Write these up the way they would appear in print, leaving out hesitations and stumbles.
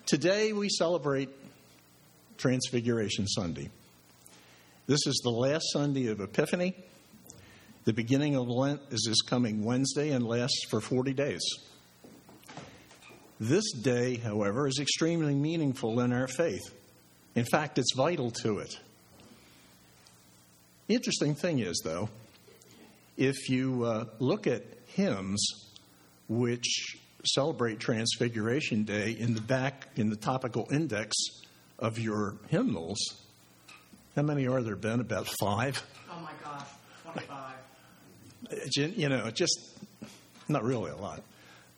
Today we celebrate Transfiguration Sunday. This is the last Sunday of Epiphany. The beginning of Lent is this coming Wednesday and lasts for 40 days. This day, however, is extremely meaningful in our faith. In fact, it's vital to it. The interesting thing is, though, if you look at hymns which celebrate Transfiguration Day in the topical index of your hymnals, how many are there, Ben? About 5? Oh, my gosh, 25. Just not really a lot.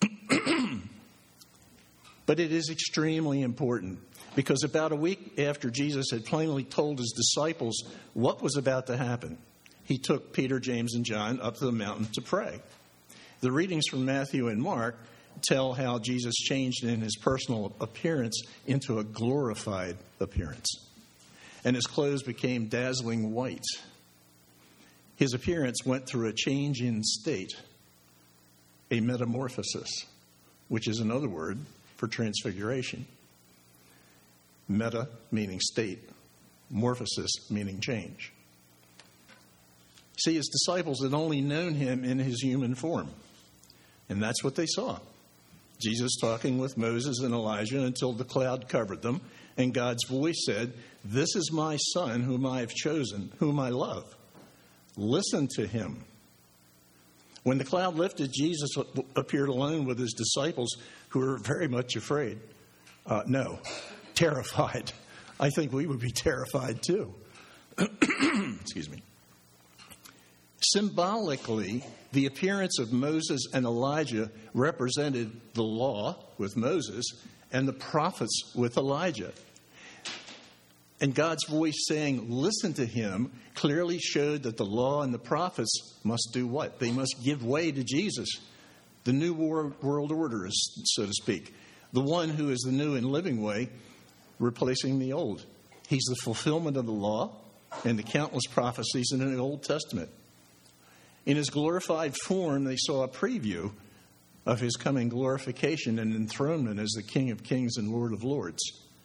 But it is extremely important because about a week after Jesus had plainly told his disciples what was about to happen, he took Peter, James, and John up to the mountain to pray. The readings from Matthew and Mark tell how Jesus changed in his personal appearance into a glorified appearance, and his clothes became dazzling white. His appearance went through a change in state, a metamorphosis, which is another word for transfiguration. Meta meaning state, morphosis meaning change. See, his disciples had only known him in his human form, and that's what they saw. Jesus talking with Moses and Elijah until the cloud covered them, and God's voice said, "This is my son whom I have chosen, whom I love. Listen to him." When the cloud lifted, Jesus appeared alone with his disciples, who were very much afraid. Terrified. I think we would be terrified too. Excuse me. Symbolically, the appearance of Moses and Elijah represented the law with Moses and the prophets with Elijah. And God's voice saying, "Listen to him," clearly showed that the law and the prophets must do what? They must give way to Jesus. The new world order, so to speak. The one who is the new and living way, replacing the old. He's the fulfillment of the law and the countless prophecies in the Old Testament. In his glorified form, they saw a preview of his coming glorification and enthronement as the King of Kings and Lord of Lords.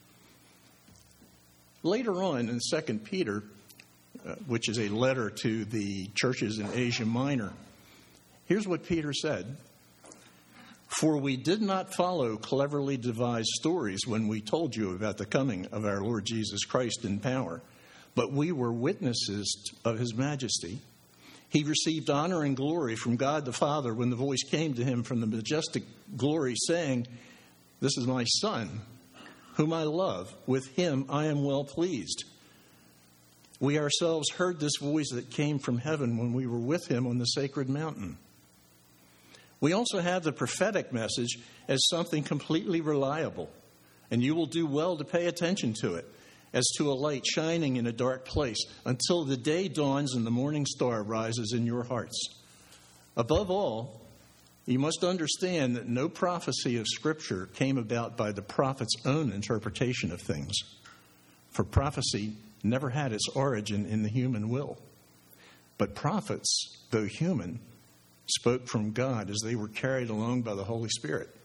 Later on in 2 Peter, which is a letter to the churches in Asia Minor, here's what Peter said. "For we did not follow cleverly devised stories when we told you about the coming of our Lord Jesus Christ in power, but we were witnesses of his majesty. He received honor and glory from God the Father when the voice came to him from the majestic glory saying, 'This is my Son, whom I love. With him I am well pleased.' We ourselves heard this voice that came from heaven when we were with him on the sacred mountain." We also have the prophetic message as something completely reliable, and you will do well to pay attention to it, as to a light shining in a dark place until the day dawns and the morning star rises in your hearts. Above all, you must understand that no prophecy of Scripture came about by the prophet's own interpretation of things, for prophecy never had its origin in the human will. But prophets, though human, spoke from God as they were carried along by the Holy Spirit.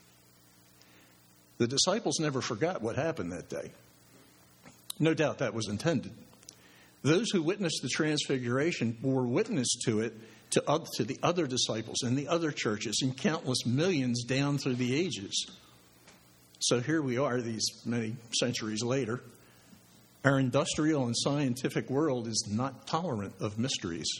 The disciples never forgot what happened that day. No doubt that was intended. Those who witnessed the Transfiguration bore witness to it to the other disciples and the other churches and countless millions down through the ages. So here we are, these many centuries later. Our industrial and scientific world is not tolerant of mysteries.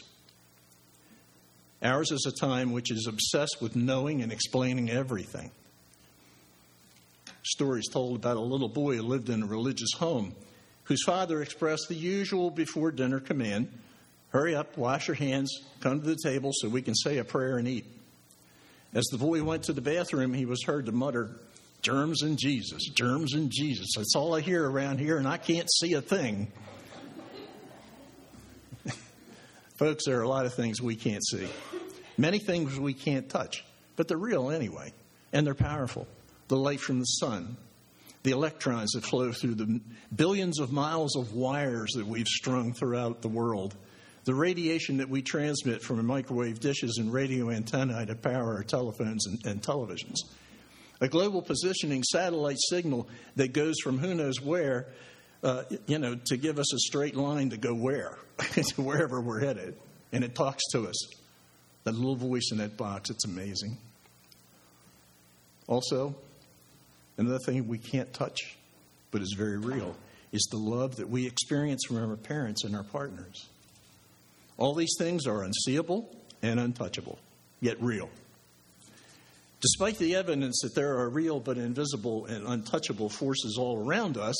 Ours is a time which is obsessed with knowing and explaining everything. Stories told about a little boy who lived in a religious home whose father expressed the usual before dinner command, "Hurry up, wash your hands, come to the table so we can say a prayer and eat." As the boy went to the bathroom, he was heard to mutter, "Germs and Jesus, germs and Jesus. That's all I hear around here, and I can't see a thing." Folks, there are a lot of things we can't see. Many things we can't touch, but they're real anyway, and they're powerful. The light from the sun, the electrons that flow through the billions of miles of wires that we've strung throughout the world, the radiation that we transmit from microwave dishes and radio antennae to power our telephones and televisions. A global positioning satellite signal that goes from who knows where, to give us a straight line to go where, to wherever we're headed. And it talks to us. That little voice in that box, it's amazing. Also, another thing we can't touch, but is very real, is the love that we experience from our parents and our partners. All these things are unseeable and untouchable, yet real. Despite the evidence that there are real but invisible and untouchable forces all around us,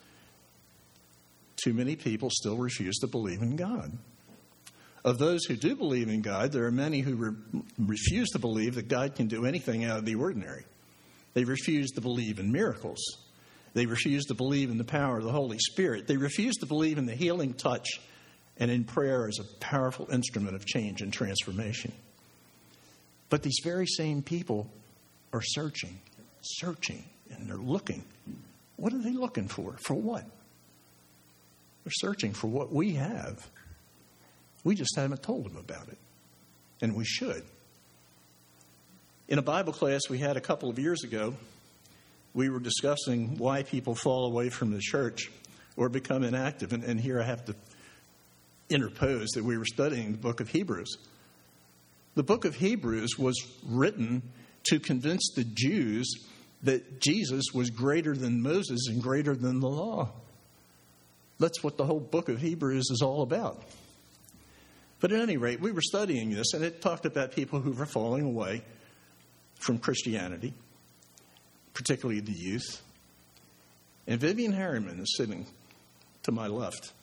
too many people still refuse to believe in God. Of those who do believe in God, there are many who refuse to believe that God can do anything out of the ordinary. They refuse to believe in miracles. They refuse to believe in the power of the Holy Spirit. They refuse to believe in the healing touch and in prayer as a powerful instrument of change and transformation. But these very same people are searching, and they're looking. What are they looking for? For what? They're searching for what we have. We just haven't told them about it. And we should. In a Bible class we had a couple of years ago, we were discussing why people fall away from the church or become inactive. And here I have to interpose that we were studying the book of Hebrews. The book of Hebrews was written to convince the Jews that Jesus was greater than Moses and greater than the law. That's what the whole book of Hebrews is all about. But at any rate, we were studying this, and it talked about people who were falling away from Christianity, particularly the youth. And Vivian Harriman is sitting to my left.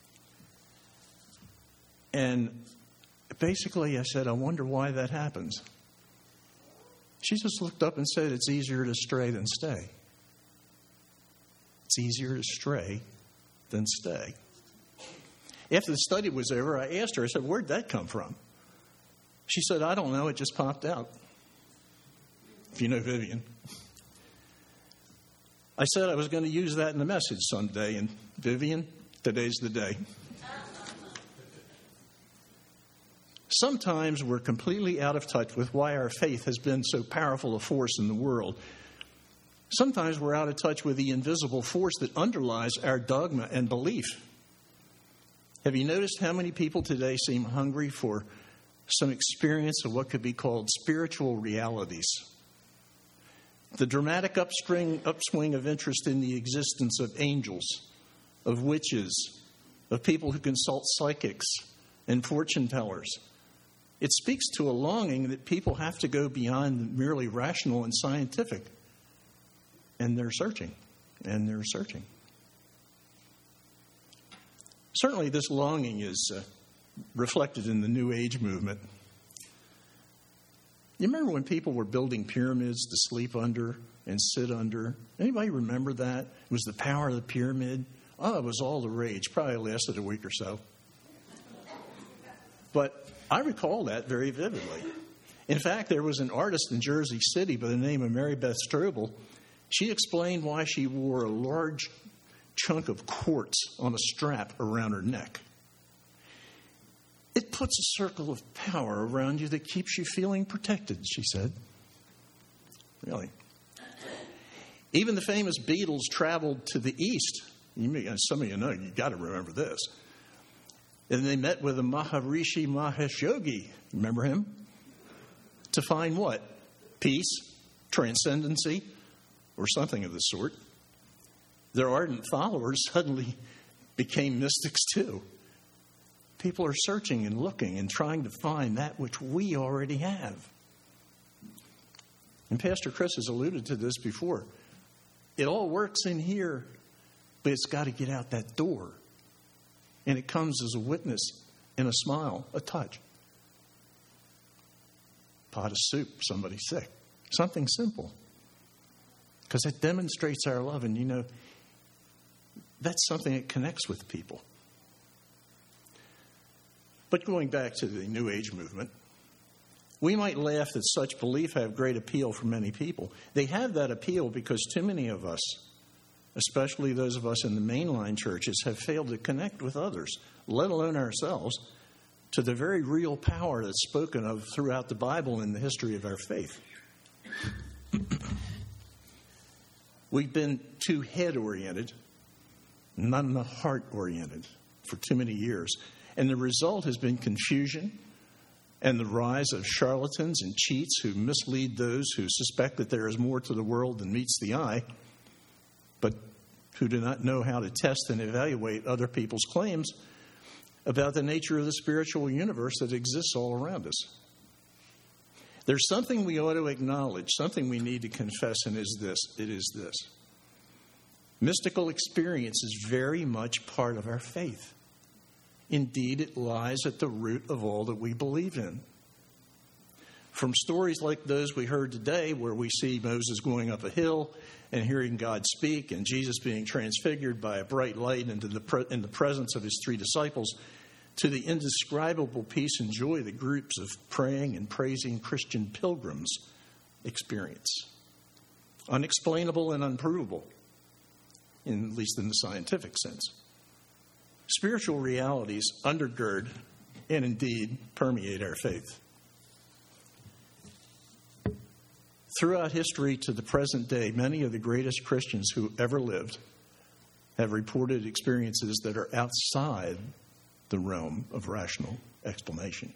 And basically I said, I wonder why that happens. She just looked up and said, it's easier to stray than stay. It's easier to stray than stay. After the study was over, I asked her, I said, where'd that come from? She said, I don't know, it just popped out. If you know Vivian. I said I was going to use that in the message someday, and Vivian, today's the day. Sometimes we're completely out of touch with why our faith has been so powerful a force in the world. Sometimes we're out of touch with the invisible force that underlies our dogma and belief. Have you noticed how many people today seem hungry for some experience of what could be called spiritual realities? The dramatic upswing of interest in the existence of angels, of witches, of people who consult psychics and fortune tellers. It speaks to a longing that people have to go beyond merely rational and scientific. And they're searching, and they're searching. Certainly this longing is reflected in the New Age movement. You remember when people were building pyramids to sleep under and sit under? Anybody remember that? It was the power of the pyramid. Oh, it was all the rage. Probably lasted a week or so. But I recall that very vividly. In fact, there was an artist in Jersey City by the name of Mary Beth Strobel. She explained why she wore a large chunk of quartz on a strap around her neck. It puts a circle of power around you that keeps you feeling protected, she said. Really. Even the famous Beatles traveled to the East. Some of you know, you've got to remember this. And they met with a Maharishi Mahesh Yogi, remember him? To find what? Peace, transcendency, or something of the sort. Their ardent followers suddenly became mystics too. People are searching and looking and trying to find that which we already have. And Pastor Chris has alluded to this before. It all works in here, but it's got to get out that door. And it comes as a witness and a smile, a touch. Pot of soup, somebody sick. Something simple. Because it demonstrates our love. And, you know, that's something that connects with people. But going back to the New Age movement, we might laugh that such belief have great appeal for many people. They have that appeal because too many of us, especially those of us in the mainline churches, have failed to connect with others, let alone ourselves, to the very real power that's spoken of throughout the Bible in the history of our faith. We've been too head-oriented, not enough heart-oriented for too many years. And the result has been confusion and the rise of charlatans and cheats who mislead those who suspect that there is more to the world than meets the eye, but who do not know how to test and evaluate other people's claims about the nature of the spiritual universe that exists all around us. There's something we ought to acknowledge, something we need to confess, and it is this. Mystical experience is very much part of our faith. Indeed, it lies at the root of all that we believe in. From stories like those we heard today, where we see Moses going up a hill and hearing God speak, and Jesus being transfigured by a bright light in the presence of his 3 disciples, to the indescribable peace and joy that groups of praying and praising Christian pilgrims experience. Unexplainable and unprovable, at least in the scientific sense. Spiritual realities undergird and indeed permeate our faith. Throughout history to the present day, many of the greatest Christians who ever lived have reported experiences that are outside the realm of rational explanation.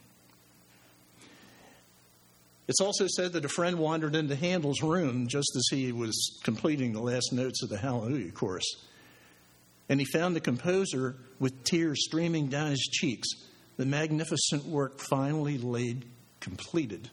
It's also said that a friend wandered into Handel's room just as he was completing the last notes of the Hallelujah chorus, and he found the composer with tears streaming down his cheeks, the magnificent work finally laid completed.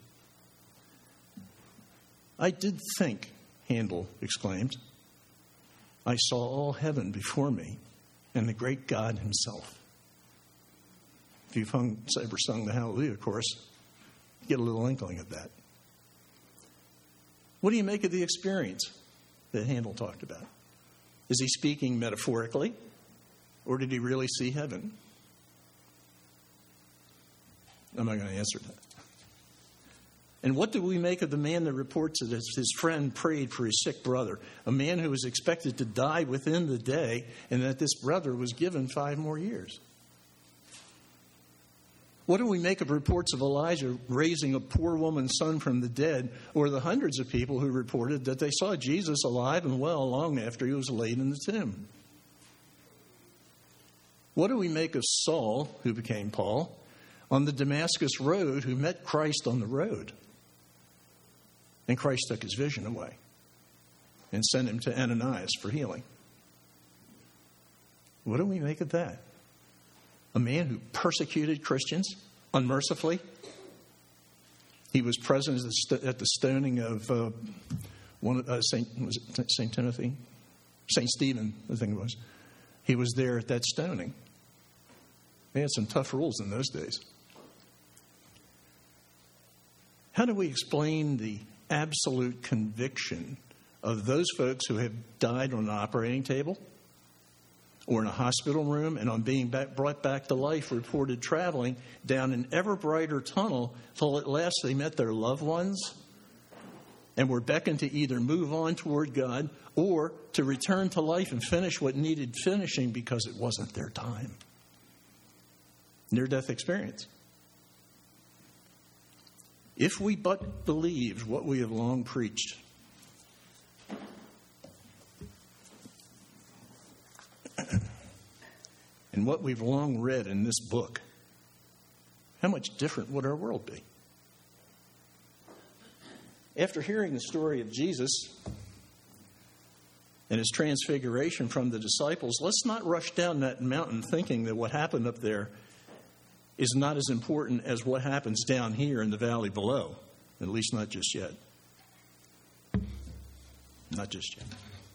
"I did think," Handel exclaimed, "I saw all heaven before me and the great God himself." If you've ever sung the Hallelujah chorus, you get a little inkling of that. What do you make of the experience that Handel talked about? Is he speaking metaphorically, or did he really see heaven? I'm not going to answer that. And what do we make of the man that reports that his friend prayed for his sick brother, a man who was expected to die within the day, and that this brother was given 5 more years? What do we make of reports of Elijah raising a poor woman's son from the dead, or the hundreds of people who reported that they saw Jesus alive and well long after he was laid in the tomb? What do we make of Saul, who became Paul, on the Damascus road, who met Christ on the road? And Christ took his vision away and sent him to Ananias for healing. What do we make of that? A man who persecuted Christians unmercifully. He was present at the stoning of St. Timothy? St. Stephen, I think it was. He was there at that stoning. They had some tough rules in those days. How do we explain the absolute conviction of those folks who have died on an operating table or in a hospital room, and on being brought back to life, reported traveling down an ever brighter tunnel till at last they met their loved ones and were beckoned to either move on toward God or to return to life and finish what needed finishing because it wasn't their time? Near-death experience. If we but believed what we have long preached, and what we've long read in this book, how much different would our world be? After hearing the story of Jesus and his transfiguration from the disciples, let's not rush down that mountain thinking that what happened up there is not as important as what happens down here in the valley below, at least not just yet. Not just yet.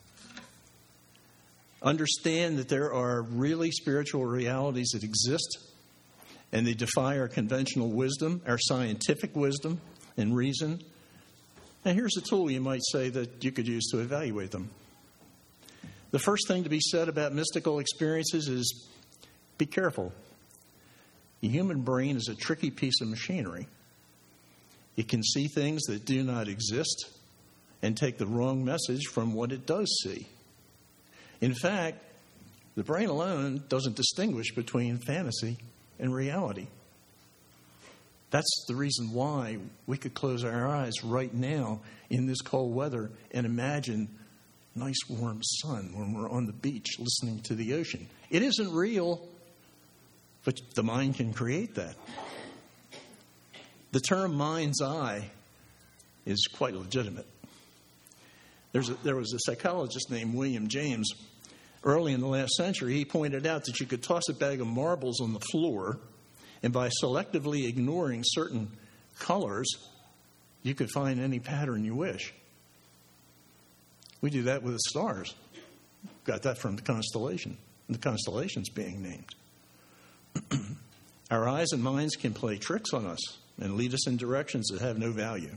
Understand that there are really spiritual realities that exist, and they defy our conventional wisdom, our scientific wisdom and reason. And here's a tool, you might say, that you could use to evaluate them. The first thing to be said about mystical experiences is be careful. The human brain is a tricky piece of machinery. It can see things that do not exist and take the wrong message from what it does see. In fact, the brain alone doesn't distinguish between fantasy and reality. That's the reason why we could close our eyes right now in this cold weather and imagine nice warm sun when we're on the beach listening to the ocean. It isn't real, but the mind can create that. The term mind's eye is quite legitimate. There was a psychologist named William James. Early in the last century, he pointed out that you could toss a bag of marbles on the floor, and by selectively ignoring certain colors, you could find any pattern you wish. We do that with the stars. Got that from the constellations being named. Our eyes and minds can play tricks on us and lead us in directions that have no value.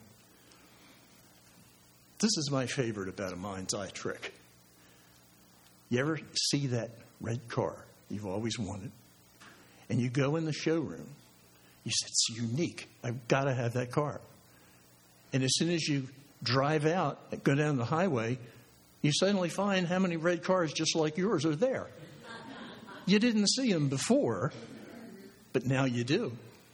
This is my favorite about a mind's eye trick. You ever see that red car you've always wanted? And you go in the showroom. You say, it's unique. I've got to have that car. And as soon as you drive out and go down the highway, you suddenly find how many red cars just like yours are there. You didn't see them before, but now you do.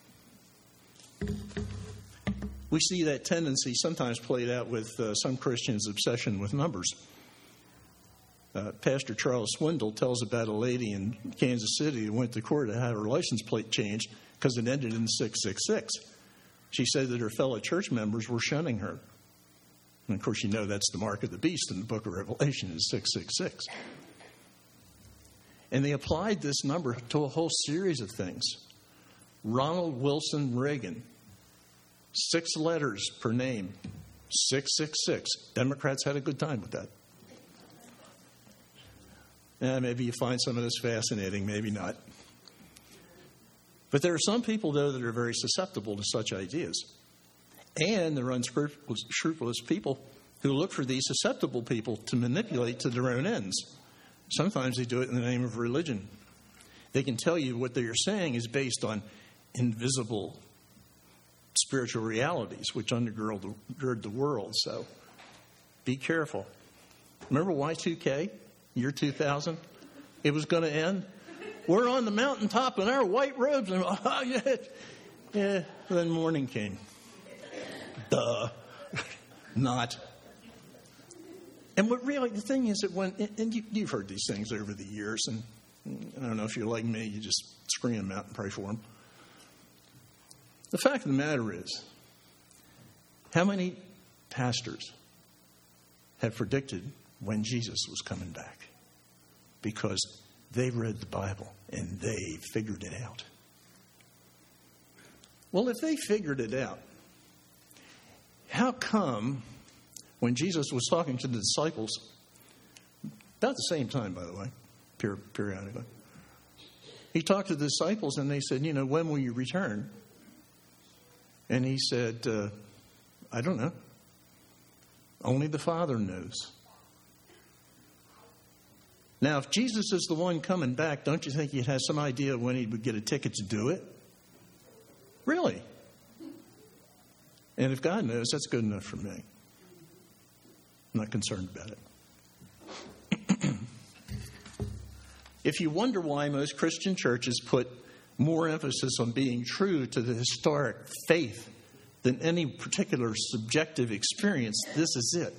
We see that tendency sometimes played out with some Christians' obsession with numbers. Pastor Charles Swindle tells about a lady in Kansas City who went to court and had her license plate changed because it ended in 666. She said that her fellow church members were shunning her. And, of course, you know that's the mark of the beast in the book of Revelation is 666. And they applied this number to a whole series of things. Ronald Wilson Reagan, 6 letters per name, 666. Democrats had a good time with that. Maybe you find some of this fascinating, maybe not. But there are some people, though, that are very susceptible to such ideas. And there are unscrupulous people who look for these susceptible people to manipulate to their own ends. Sometimes they do it in the name of religion. They can tell you what they're saying is based on invisible spiritual realities which undergird the world. So be careful. Remember Y2K, year 2000? It was going to end. We're on the mountaintop in our white robes. And yeah. Then morning came. Duh. Not. And what really, the thing is that when, and you've heard these things over the years, and I don't know if you're like me, you just scream them out and pray for them. The fact of the matter is, how many pastors have predicted when Jesus was coming back? Because they read the Bible and they figured it out. Well, if they figured it out, how come when Jesus was talking to the disciples, about the same time, by the way, periodically, he talked to the disciples and they said, when will you return? And he said, I don't know. Only the Father knows. Now, if Jesus is the one coming back, don't you think he'd have some idea when he would get a ticket to do it? Really? And if God knows, that's good enough for me. I'm not concerned about it. If you wonder why most Christian churches put more emphasis on being true to the historic faith than any particular subjective experience, this is it.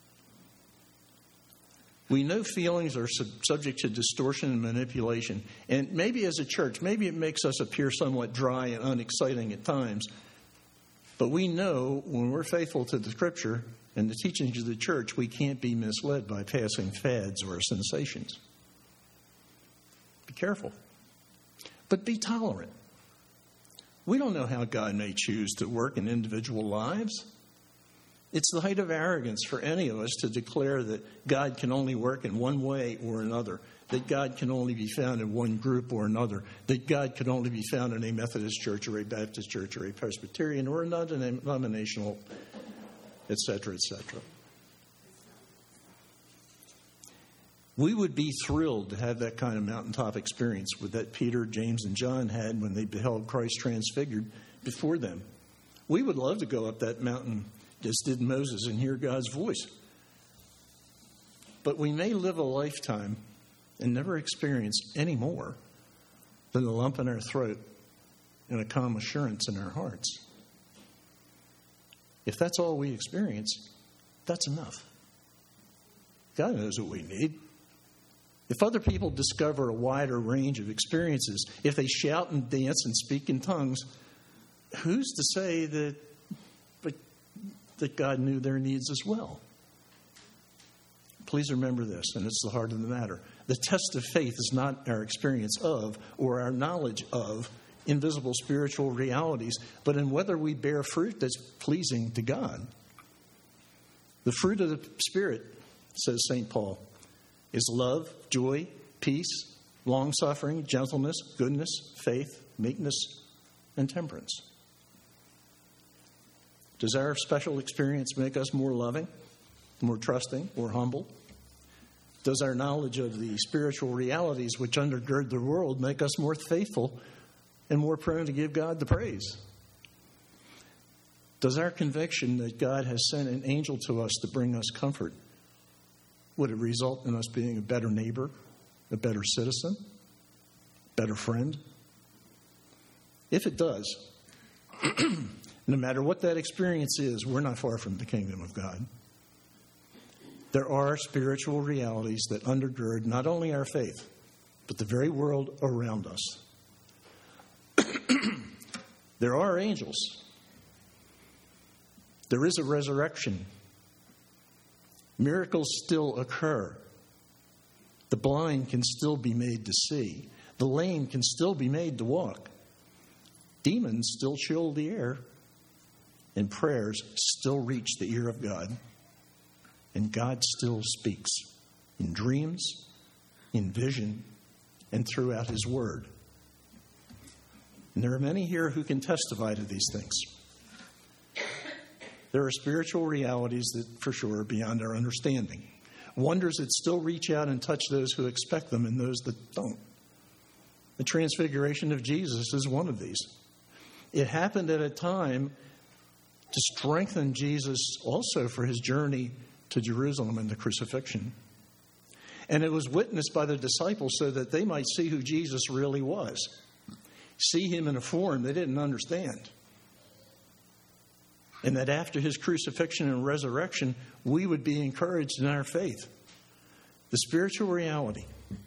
We know feelings are subject to distortion and manipulation. And maybe as a church, maybe it makes us appear somewhat dry and unexciting at times. But we know when we're faithful to the Scripture and the teachings of the church, we can't be misled by passing fads or sensations. Be careful. But be tolerant. We don't know how God may choose to work in individual lives. It's the height of arrogance for any of us to declare that God can only work in one way or another, that God can only be found in one group or another, that God can only be found in a Methodist church or a Baptist church or a Presbyterian or a non-denominational, etc., etc. We would be thrilled to have that kind of mountaintop experience that Peter, James, and John had when they beheld Christ transfigured before them. We would love to go up that mountain as did Moses and hear God's voice. But we may live a lifetime and never experience any more than a lump in our throat and a calm assurance in our hearts. If that's all we experience, that's enough. God knows what we need. If other people discover a wider range of experiences, if they shout and dance and speak in tongues, who's to say that God knew their needs as well? Please remember this, and it's the heart of the matter. The test of faith is not our experience of or our knowledge of invisible spiritual realities, but in whether we bear fruit that's pleasing to God. The fruit of the Spirit, says St. Paul, is love, joy, peace, long-suffering, gentleness, goodness, faith, meekness, and temperance. Does our special experience make us more loving, more trusting, more humble? Does our knowledge of the spiritual realities which undergird the world make us more faithful and more prone to give God the praise? Does our conviction that God has sent an angel to us to bring us comfort, would it result in us being a better neighbor, a better citizen, better friend? If it does, no matter what that experience is, we're not far from the kingdom of God. There are spiritual realities that undergird not only our faith, but the very world around us. There are angels. There is a resurrection. Miracles still occur. The blind can still be made to see. The lame can still be made to walk. Demons still chill the air. And prayers still reach the ear of God. And God still speaks in dreams, in vision, and throughout His Word. And there are many here who can testify to these things. There are spiritual realities that, for sure, are beyond our understanding. Wonders that still reach out and touch those who expect them and those that don't. The transfiguration of Jesus is one of these. It happened at a time to strengthen Jesus also for His journey to Jerusalem and the crucifixion. And it was witnessed by the disciples so that they might see who Jesus really was. See Him in a form they didn't understand. And that after His crucifixion and resurrection, we would be encouraged in our faith. The spiritual reality,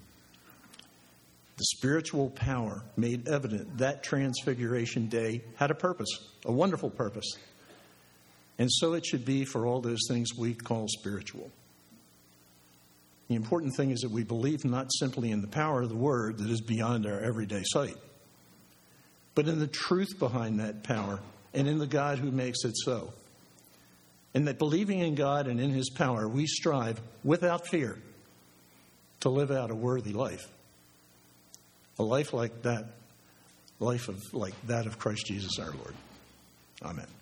the spiritual power made evident that Transfiguration Day had a purpose, a wonderful purpose. And so it should be for all those things we call spiritual. The important thing is that we believe not simply in the power of the Word that is beyond our everyday sight, but in the truth behind that power and in the God who makes it so. And that believing in God and in His power, we strive without fear to live out a worthy life. A life like that, like that of Christ Jesus our Lord. Amen.